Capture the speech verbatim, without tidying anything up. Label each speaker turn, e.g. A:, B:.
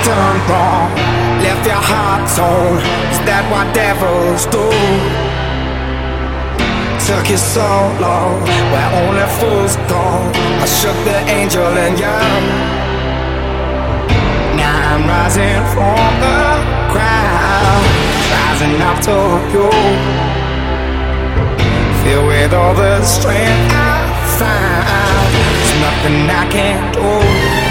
A: done wrong, left your heart torn. Is that what devils do? Took you so long, where only fools go. I shook the angel in you. Now I'm rising from the crowd, rising up to you. Filled with all the strength I found, there's nothing I can't do.